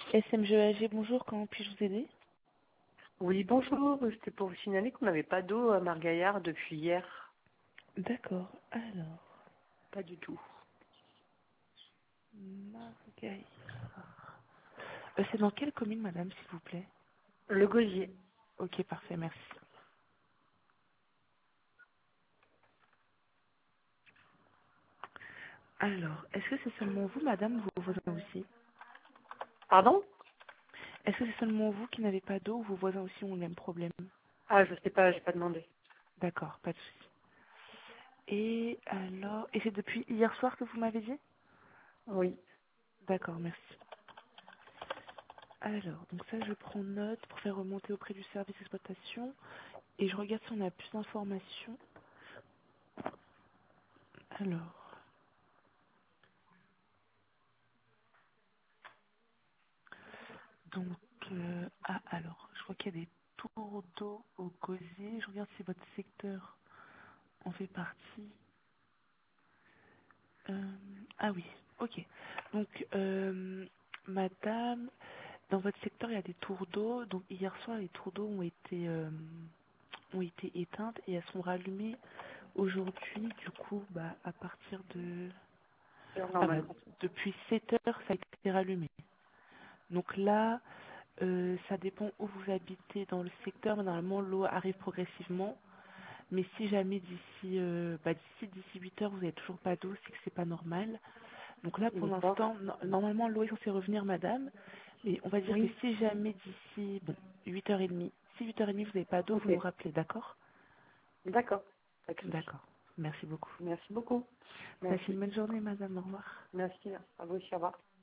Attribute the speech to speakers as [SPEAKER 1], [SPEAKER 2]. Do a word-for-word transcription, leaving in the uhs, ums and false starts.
[SPEAKER 1] S M G A G, bonjour, comment puis-je vous aider?
[SPEAKER 2] Oui, bonjour. C'était pour vous signaler qu'on n'avait pas d'eau à Margaillard depuis hier.
[SPEAKER 1] D'accord, alors,
[SPEAKER 2] Pas du tout.
[SPEAKER 1] Margaï. Euh, c'est dans quelle commune, madame, s'il vous plaît?
[SPEAKER 2] Le gosier.
[SPEAKER 1] Ok, parfait, merci. Alors, est-ce que c'est seulement vous, madame, ou vos voisins aussi?
[SPEAKER 2] Pardon?
[SPEAKER 1] Est-ce que c'est seulement vous qui n'avez pas d'eau ou vos voisins aussi ont le même problème?
[SPEAKER 2] Ah, je sais pas, j'ai pas demandé.
[SPEAKER 1] D'accord, pas de souci. Et alors, et c'est depuis hier soir que vous m'avez dit?
[SPEAKER 2] Oui.
[SPEAKER 1] D'accord, merci. Alors, donc ça, je prends note pour faire remonter auprès du service d'exploitation et je regarde si on a plus d'informations. Alors, donc, euh, ah, alors, je vois qu'il y a des tours d'eau au Gosier. Je regarde si votre secteur en fait partie. Euh, ah oui, ok. Donc, euh, madame, dans votre secteur, il y a des tours d'eau. Donc, hier soir, les tours d'eau ont été, euh, ont été éteintes et elles sont rallumées aujourd'hui. Du coup, bah, à partir de...
[SPEAKER 2] C'est
[SPEAKER 1] Ah bah,
[SPEAKER 2] normal.
[SPEAKER 1] depuis sept heures, ça a été rallumé. Donc là, euh, ça dépend où vous habitez dans le secteur, mais normalement l'eau arrive progressivement. Mais si jamais d'ici euh, bah, d'ici d'ici huit heures vous n'avez toujours pas d'eau, c'est que c'est pas normal. Donc là pour
[SPEAKER 2] D'accord.
[SPEAKER 1] l'instant, no- normalement l'eau est censée revenir, madame. Mais on va dire que
[SPEAKER 2] Oui.
[SPEAKER 1] si jamais d'ici bon, huit heures trente, si huit heures trente vous n'avez pas d'eau, vous
[SPEAKER 2] Ok.
[SPEAKER 1] nous rappelez, d'accord?
[SPEAKER 2] D'accord. Pas de souci.
[SPEAKER 1] D'accord. Merci beaucoup.
[SPEAKER 2] Merci beaucoup.
[SPEAKER 1] Passez
[SPEAKER 2] Merci.
[SPEAKER 1] une bonne journée, madame. Au revoir.
[SPEAKER 2] Merci. À vous aussi. Au revoir.